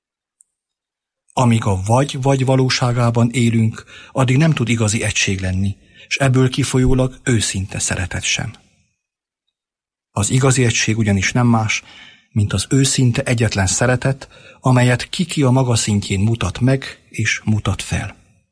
Amíg a vagy valóságában élünk, addig nem tud igazi egység lenni, és ebből kifolyólag őszinte szeretet sem. Az igazi egység ugyanis nem más, mint az őszinte egyetlen szeretet, amelyet ki a maga szintjén mutat meg és mutat fel.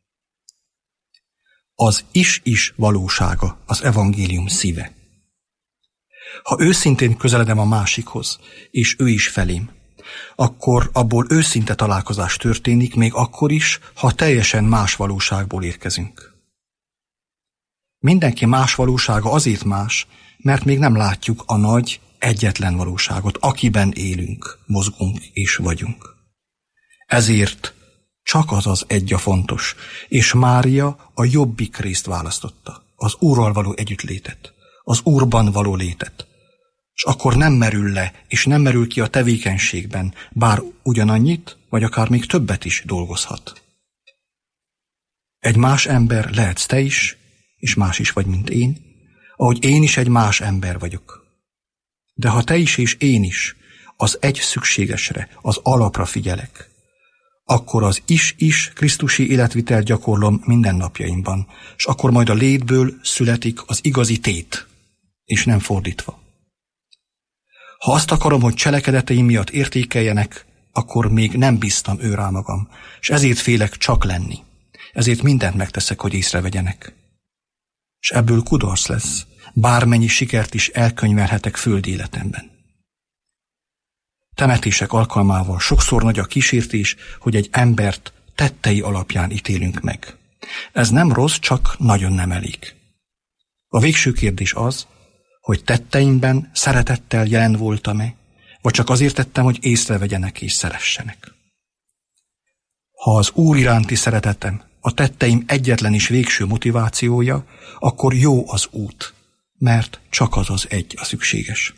Az is valósága az evangélium szíve. Ha őszintén közeledem a másikhoz, és ő is felém, akkor abból őszinte találkozás történik, még akkor is, ha teljesen más valóságból érkezünk. Mindenki más valósága azért más, mert még nem látjuk a nagy, egyetlen valóságot, akiben élünk, mozgunk és vagyunk. Ezért csak az egy a fontos, és Mária a jobbik részt választotta, az Úrral való együttlétet, az Úrban való létet. És akkor nem merül le, és nem merül ki a tevékenységben, bár ugyanannyit, vagy akár még többet is dolgozhat. Egy más ember lehetsz te is, és más is vagy, mint én, ahogy én is egy más ember vagyok. De ha te is és én is az egy szükségesre, az alapra figyelek, akkor az is krisztusi életvitel gyakorlom mindennapjaimban, és akkor majd a létből születik az igazi tét, és nem fordítva. Ha azt akarom, hogy cselekedeteim miatt értékeljenek, akkor még nem bíztam ő rá magam, és ezért félek csak lenni. Ezért mindent megteszek, hogy észrevegyenek. És ebből kudarc lesz, bármennyi sikert is elkönyvelhetek földi életemben. Temetések alkalmával sokszor nagy a kísértés, hogy egy embert tettei alapján ítélünk meg. Ez nem rossz, csak nagyon nem elég. A végső kérdés az, hogy tetteimben szeretettel jelen voltam-e, vagy csak azért tettem, hogy észrevegyenek és szeressenek. Ha az Úr iránti szeretetem a tetteim egyetlen és végső motivációja, akkor jó az út, mert csak az egy a szükséges.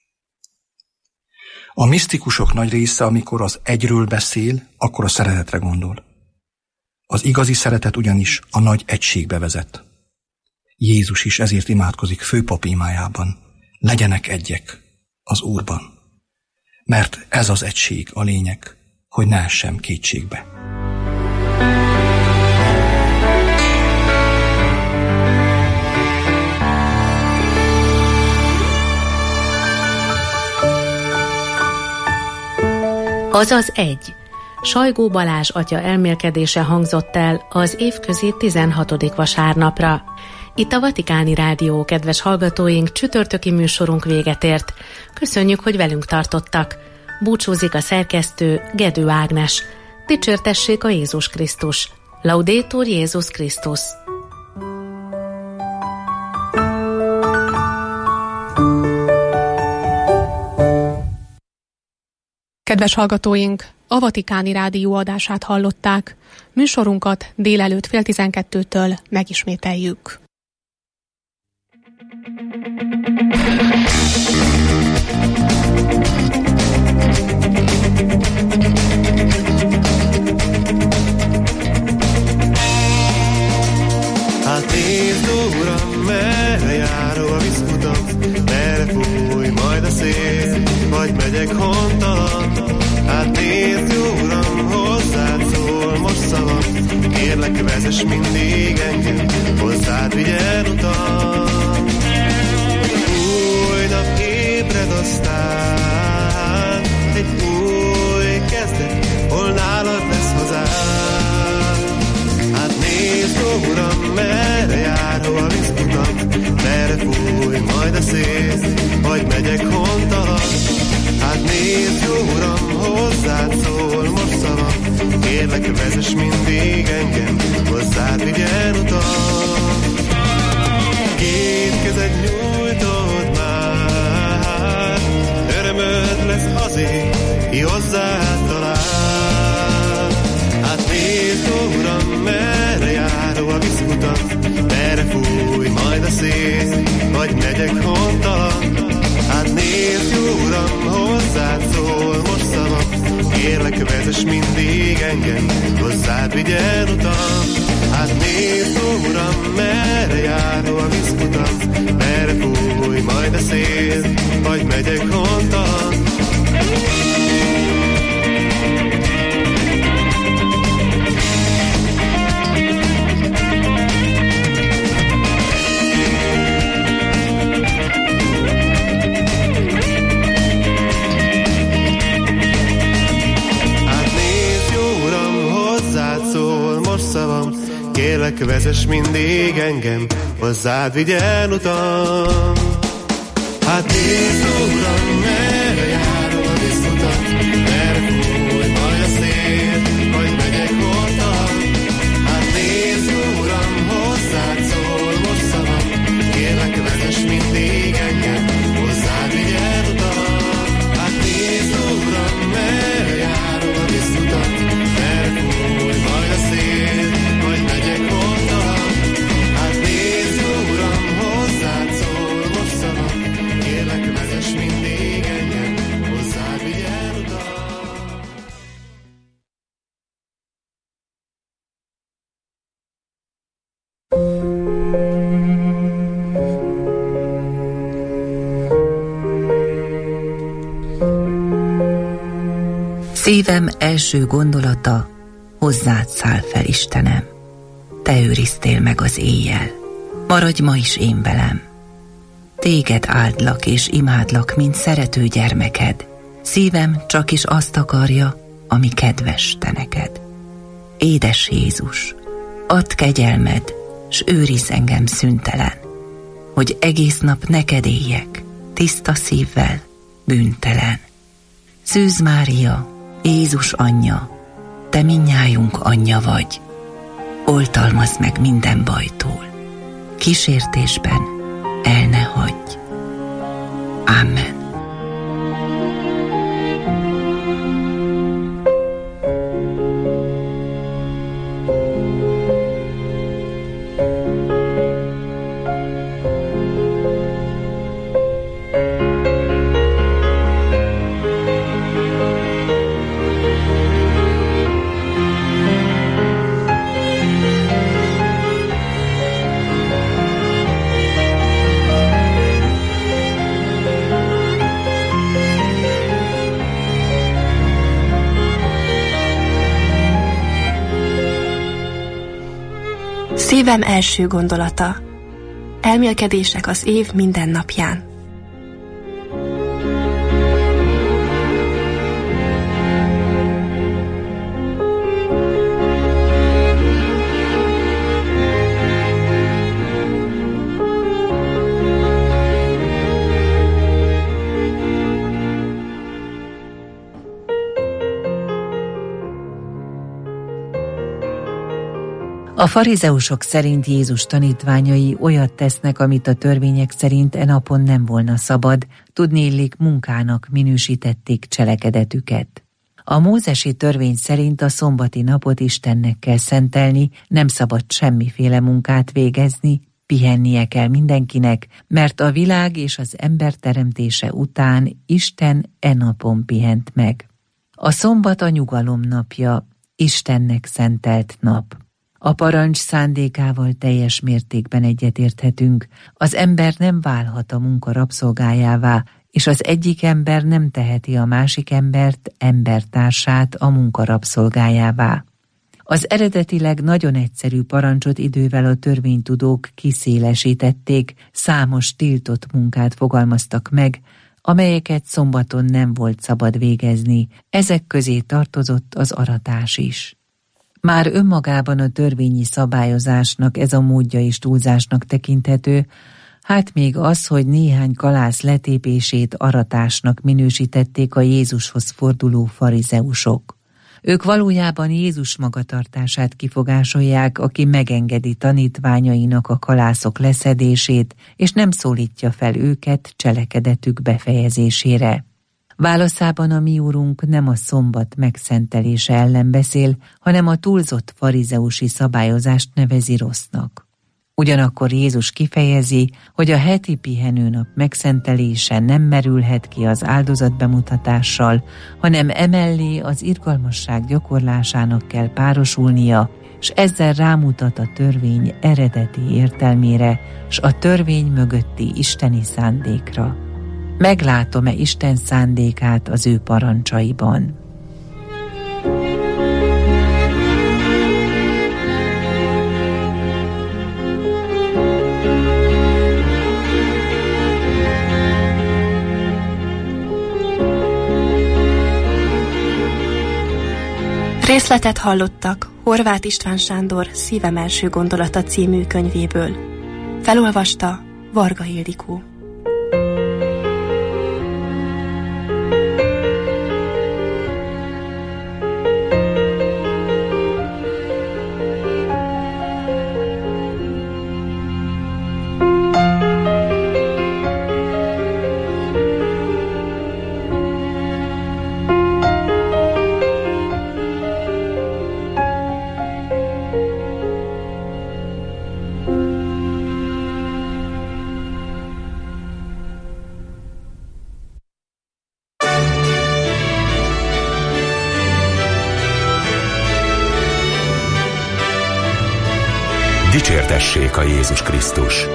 A misztikusok nagy része, amikor az egyről beszél, akkor a szeretetre gondol. Az igazi szeretet ugyanis a nagy egységbe vezet. Jézus is ezért imádkozik főpap imájában. Legyenek egyek az Úrban. Mert ez az egység a lényeg, hogy ne essem kétségbe. Az az egy. Sajgó Balázs atya elmélkedése hangzott el az évközi 16. vasárnapra. Itt a Vatikáni Rádió, kedves hallgatóink, csütörtöki műsorunk véget ért. Köszönjük, hogy velünk tartottak. Búcsúzik a szerkesztő, Gedő Ágnes. Dicsértessék a Jézus Krisztus. Laudetur Jézus Krisztus. Kedves hallgatóink, a Vatikáni Rádió adását hallották. Műsorunkat délelőtt 11:30-től megismételjük. Hát nézd, Uram, merre járó a vízfutam, merre fúj majd a szél, vagy megyek hontalan. Hát nézd, jó Uram, hozzád szól most szavam, kérlek, vezess mindig engem, hozzád vigyen utam. Új nap ébred aztán, egy új kezdet, hol nálad lesz hazám. Hát nézd, ó Uram, merre járó a vízfutam, merre fúj majd a szél, vagy megyek hontalan. Hát nézd, jó Uram, hozzád szól most szavam, kérlek, vezess mindig engem, hozzád vigyen utam. Két kezed nyújtod már, örömöd lesz azért, ki hozzád talál. Hát nézd, ó Uram, merre járó a vízfutam, merre fúj majd a szél, vagy megyek hontalan. Hát nézd, jó Uram, hozzád szól most szavam, kérlek, vezess mindig engem, hozzád vigyen utam. Hát nézd, ó Uram, szél, vagy megyek hontalan. Kérlek, vezess mindig engem, hozzád vigyen utam. Hát nézd, Uram, merre járok a visszutat, merre fúj majd a szél, vagy megyek hontalan. Hát nézd, Uram, hozzád szól most szavam, kérlek, vezess mindig engem, hozzád vigyen utam. Hát nézd, Uram, merre járok a visszutat, merre fúj majd a szél, vagy megyek hontalan. Hát nézd, Uram, hozzád szól most szavam, kérlek, vezess mindig engem, hozzád vigyen utam. Szívem első gondolata, hozzád száll fel, Istenem. Te őriztél meg az éjjel, maradj ma is én velem. Téged áldlak és imádlak, mint szerető gyermeked. Szívem csak is azt akarja, ami kedves te neked. Édes Jézus, add kegyelmed, s őrizz engem szüntelen, hogy egész nap neked éljek, tiszta szívvel, bűntelen. Szűz Mária, Jézus anyja, te mindnyájunk anyja vagy, oltalmazd meg minden bajtól, kísértésben el ne hagyj. Amen. Szívem első gondolata. Elmélkedések az év minden napján. A farizeusok szerint Jézus tanítványai olyat tesznek, amit a törvények szerint e napon nem volna szabad, tudniillik munkának minősítették cselekedetüket. A mózesi törvény szerint a szombati napot Istennek kell szentelni, nem szabad semmiféle munkát végezni, pihennie kell mindenkinek, mert a világ és az ember teremtése után Isten e napon pihent meg. A szombat a nyugalom napja, Istennek szentelt nap. A parancs szándékával teljes mértékben egyetérthetünk. Az ember nem válhat a munka rabszolgájává, és az egyik ember nem teheti a másik embert, embertársát a munka rabszolgájává. Az eredetileg nagyon egyszerű parancsot idővel a törvénytudók kiszélesítették, számos tiltott munkát fogalmaztak meg, amelyeket szombaton nem volt szabad végezni, ezek közé tartozott az aratás is. Már önmagában a törvényi szabályozásnak ez a módja is túlzásnak tekinthető, hát még az, hogy néhány kalász letépését aratásnak minősítették a Jézushoz forduló farizeusok. Ők valójában Jézus magatartását kifogásolják, aki megengedi tanítványainak a kalászok leszedését, és nem szólítja fel őket cselekedetük befejezésére. Válaszában a mi úrunk nem a szombat megszentelése ellen beszél, hanem a túlzott farizeusi szabályozást nevezi rossznak. Ugyanakkor Jézus kifejezi, hogy a heti pihenőnap megszentelése nem merülhet ki az áldozatbemutatással, hanem emellé az irgalmasság gyakorlásának kell párosulnia, s ezzel rámutat a törvény eredeti értelmére, s a törvény mögötti isteni szándékra. Meglátom-e Isten szándékát az ő parancsaiban? Részletet hallottak Horváth István Sándor Szívem első gondolata című könyvéből. Felolvasta Varga Ildikó. Dicsértessék a Jézus Krisztus!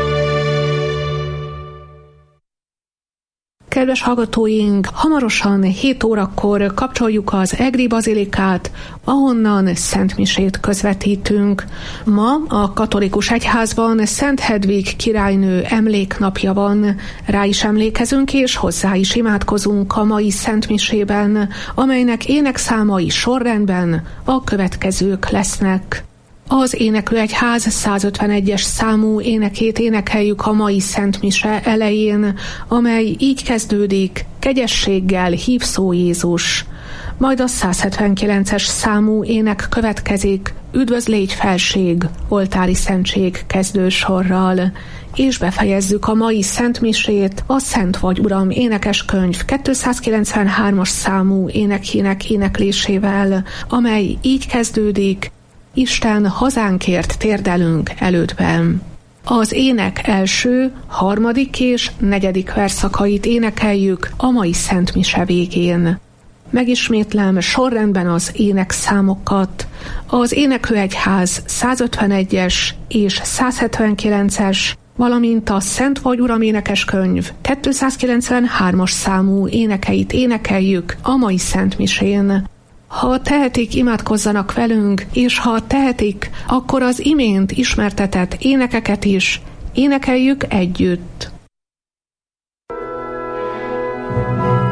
Kedves hallgatóink, hamarosan 7 órakor kapcsoljuk az Egri Bazilikát, ahonnan szentmisét közvetítünk. Ma a katolikus egyházban Szent Hedvig királynő emléknapja van. Rá is emlékezünk és hozzá is imádkozunk a mai szentmisében, amelynek énekszámai sorrendben a következők lesznek. Az Éneklőegyház 151-es számú énekét énekeljük a mai szentmise elején, amely így kezdődik: kegyességgel hív szó Jézus. Majd a 179-es számú ének következik: üdvöz légy felség, oltári szentség kezdősorral. És befejezzük a mai szentmisét a Szent vagy Uram énekeskönyv 293-as számú énekének éneklésével, amely így kezdődik: Isten hazánkért térdelünk elődben. Az ének első, harmadik és negyedik verszakait énekeljük a mai szentmise végén. Megismétlem sorrendben az énekszámokat. Az Éneklőegyház 151-es és 179-es, valamint a Szent vagy Uram énekeskönyv 293-as számú énekeit énekeljük a mai szentmisén. Ha tehetik, imádkozzanak velünk, és ha tehetik, akkor az imént ismertetett énekeket is énekeljük együtt.